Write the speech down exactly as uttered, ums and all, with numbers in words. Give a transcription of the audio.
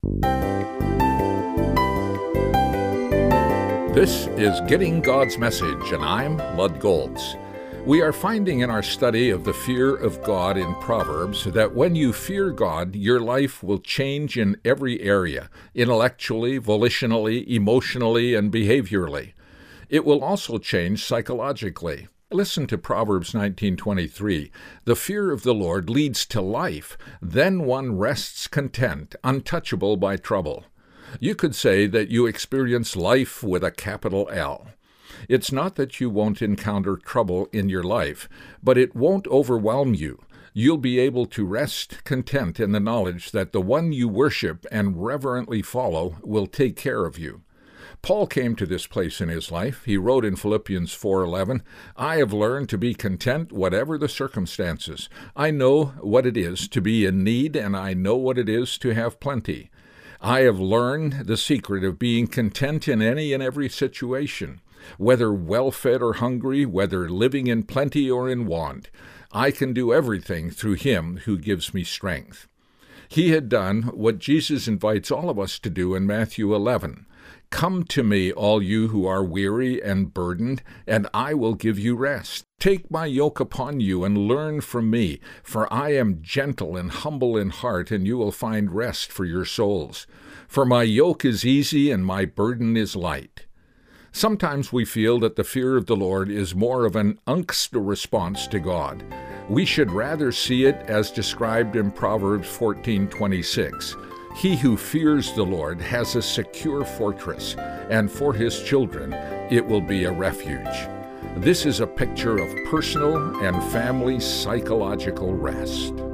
This is Getting God's Message, and I'm Lud Golds. We are finding in our study of the fear of God in Proverbs that when you fear God, your life will change in every area, intellectually, volitionally, emotionally, and behaviorally. It will also change psychologically. Listen to Proverbs nineteen twenty-three. The fear of the Lord leads to life. Then one rests content, untouchable by trouble. You could say that you experience life with a capital L. It's not that you won't encounter trouble in your life, but it won't overwhelm you. You'll be able to rest content in the knowledge that the one you worship and reverently follow will take care of you. Paul came to this place in his life. He wrote in Philippians four eleven, "I have learned to be content whatever the circumstances. I know what it is to be in need, and I know what it is to have plenty. I have learned the secret of being content in any and every situation, whether well-fed or hungry, whether living in plenty or in want. I can do everything through Him who gives me strength." He had done what Jesus invites all of us to do in Matthew eleven. "Come to me, all you who are weary and burdened, and I will give you rest. Take my yoke upon you and learn from me, for I am gentle and humble in heart, and you will find rest for your souls. For my yoke is easy and my burden is light." Sometimes we feel that the fear of the Lord is more of an angst response to God. We should rather see it as described in Proverbs fourteen twenty-six. He who fears the Lord has a secure fortress, and for his children it will be a refuge. This is a picture of personal and family psychological rest.